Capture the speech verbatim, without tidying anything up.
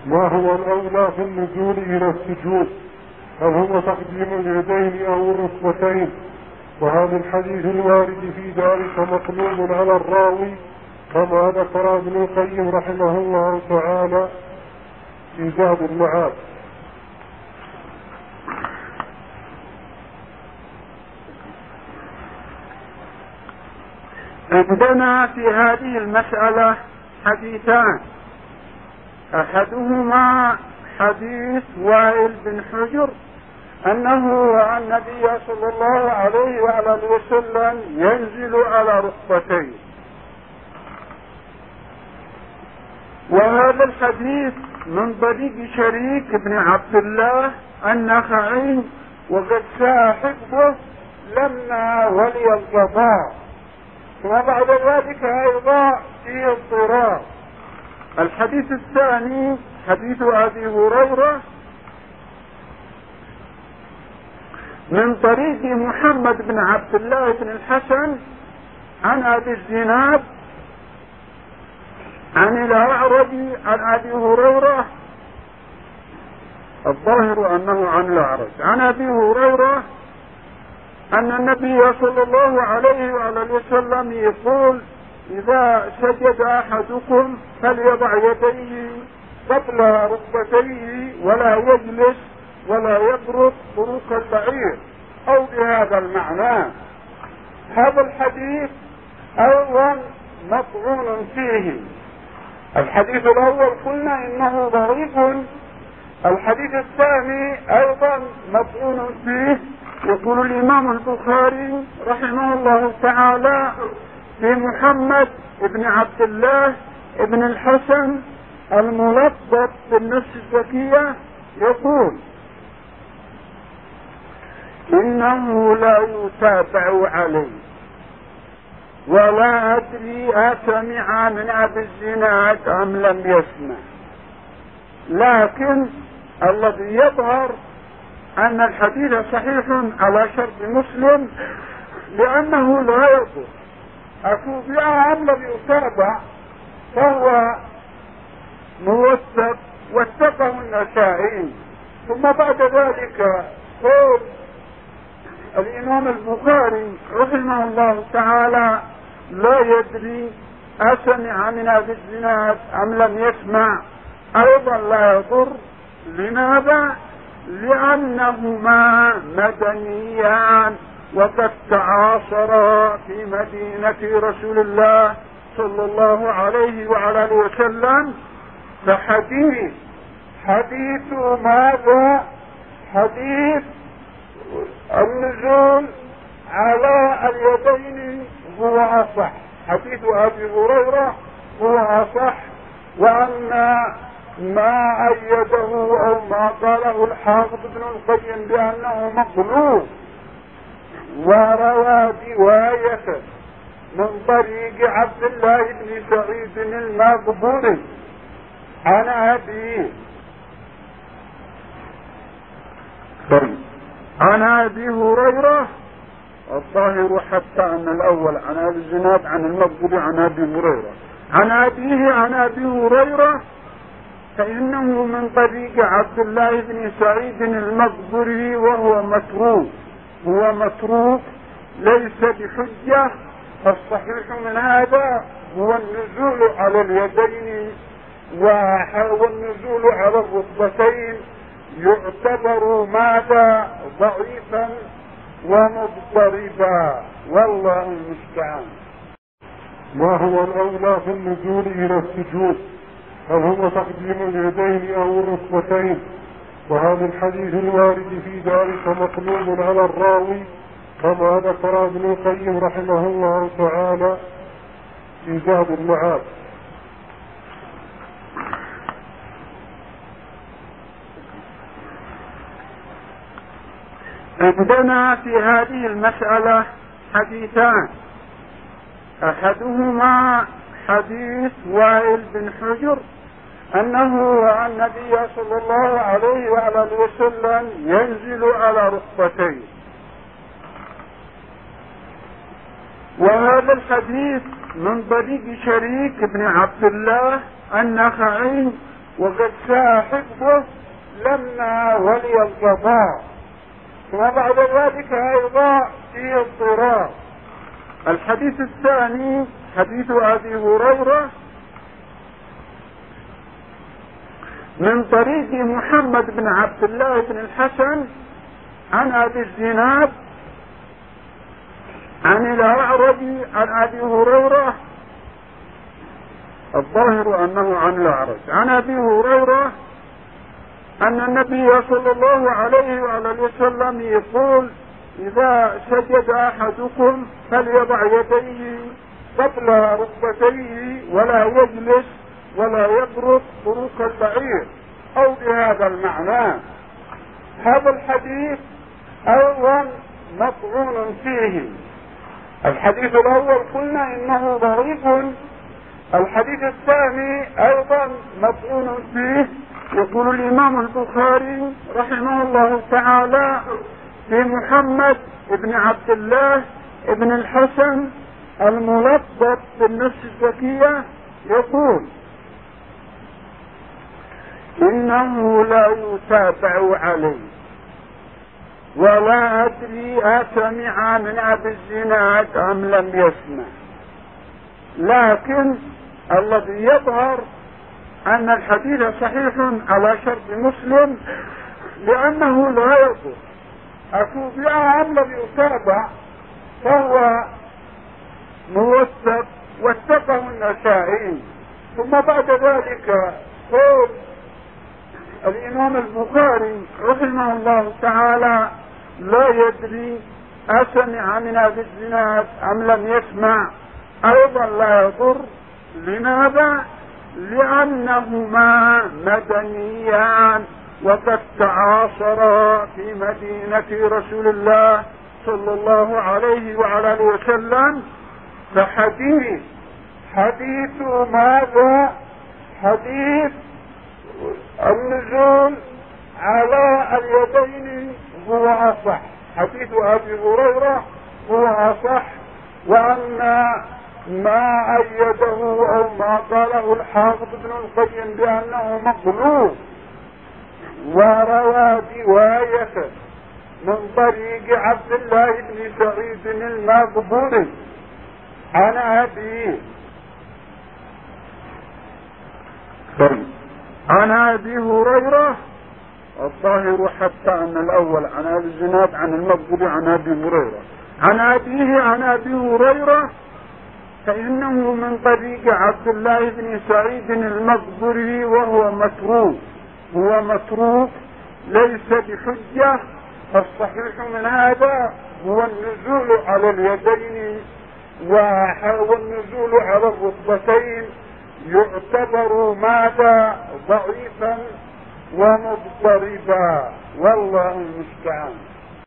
ما هو الأولى في النزول إلى السجود؟ هل هو تقديم اليدين أو الركبتين؟ وهذا الحديث الوارد في ذلك مطلوب على الراوي كما ذكر ابن القيم رحمه الله تعالى في زاد المعاد. عندنا في هذه المسألة حديثان، أحدهما حديث وائل بن حجر أنه عن النبي صلى الله عليه وآله وسلم ينزل على ركبتيه، وهذا الحديث من طريق شريك بن عبد الله النخعي، وقد ساء حفظه لما ولي القضاء، وبعد ذلك أيضا في اضطراب. الحديث الثاني حديث أبي هريرة من طريق محمد بن عبد الله بن الحسن عن أبي الزناد عن الأعرج عن أبي هريرة، الظاهر أنه عن الأعرج عن أبي هريرة أن النبي صلى الله عليه وآله وسلم يقول: إذا سجد أحدكم فليضع يديه قبل ركبتيه ولا يجلس ولا يبرك بروك البعير، أو بهذا المعنى. هذا الحديث أيضا مطعون فيه. الحديث الأول قلنا إنه ضعيف، الحديث الثاني أيضا مطعون فيه. يقول الإمام البخاري رحمه الله تعالى في محمد بن عبد الله بن الحسن الملقب بالنفس الزكية، يقول: إنه لا يتابع عليه، ولا أدري أسمع من أبي الزناد أم لم يسمع، لكن الذي يظهر أن الحديث صحيح على شرط مسلم، لأنه لا يضر. أتوبع أم لم يتابع فهو موثق، وثقه النسائي. ثم بعد ذلك قول الإمام البخاري رحمه الله تعالى: لا يدري أسمع من أبي الزناد أم لم يسمع، أيضا لا يضر. لماذا؟ لأنهما مدنيان، وقد تعاصرا في مدينة رسول الله صلى الله عليه وعلى اله وسلم. فحديث حديث ماذا؟ حديث النزول على اليدين هو أصح، حديث أبي هريرة هو أصح. وأن ما أيده أو ما قاله الحافظ ابن القيم بأنه مقلوب، وروى رواية من طريق عبد الله بن سعيد المقبوري عن أبيه عن أبي هريرة. الظاهر حتى أن الأول عن أبي الزناد عن المقبوري عن أبي هريرة عن أبيه عن أبي هريرة، فإنه من طريق عبد الله بن سعيد المقبوري، وهو متروك هو متروك ليس بحجة. فالصحيح من هذا هو النزول على اليدين والنزول على الركبتين، يعتبر ماذا؟ ضعيفا ومضطربا، والله المستعان. ما هو الأولى في النزول إلى السجود؟ هل هو تقديم اليدين أو الركبتين؟ وهذا الحديث الوارد في ذلك مطلوب على الراوي كما ذكر ابن القيم رحمه الله تعالى في زاد المعاد. عندنا في هذه المسألة حديثان، أحدهما حديث وائل بن حجر أنه عن النبي صلى الله عليه وآله وسلم ينزل على ركبتيه، وهذا الحديث من طريق شريك بن عبد الله النخعي، وقد شاء حفظه لما ولي القضاء. ثم بعد ذلك أيضا في اضطراب. الحديث الثاني حديث أبي هريرة من طريق محمد بن عبد الله بن الحسن عن أبي الزناد عن الأعرج عن أبي هريرة، الظاهر أنه عن الأعرج عن أبي هريرة أن النبي صلى الله عليه وعلى وسلم يقول: إذا سجد أحدكم فليضع يديه قبل ركبتيه ولا يجلس ولا يبرك بروك البعير، أو بهذا المعنى. هذا الحديث أيضا مطعون فيه. الحديث الأول قلنا إنه ضعيف، الحديث الثاني أيضا مطعون فيه. يقول الإمام البخاري رحمه الله تعالى في محمد بن عبد الله بن الحسن الملقب بالنفس الزكية، يقول: إنه لا يتابع عليه ولا أدري أسمع من أبي الزناد أم لم يسمع. لكن الذي يظهر أن الحديث صحيح على شرط مسلم، لأنه لا يضر أتوبع أم لم يتابع، فهو موثق وثقه النسائي. ثم بعد ذلك قول الإمام البخاري رحمه الله تعالى: لا يدري أسمع من أبي الزناد أم لم يسمع، أيضا لا يضر. لماذا؟ لأنهما مدنيان وقد تعاصرا في مدينة رسول الله صلى الله عليه وعلى وسلم. فحديث حديث ماذا؟ حديث النزول على اليدين هو أصح، حديث أبي هريرة هو أصح. وأن ما أيده أو ما قاله الحافظ ابن القيم بأنه مقلوب، وروى رواية من طريق عبد الله بن سعيد المقبوري عن أبيه عن أبي هريرة، الظاهر حتى أن الأول عن أبي الزناد عن المقبوري عن أبي هريرة عن أبيه عن أبي هريرة، فإنه من طريق عبد الله بن سعيد المقبوري وهو متروك. هو متروك ليس بحجة. فالصحيح من هذا هو النزول على اليدين والنزول على الركبتين، يعتبر ماذا؟ ضعيفا ومضطربا، والله المستعان.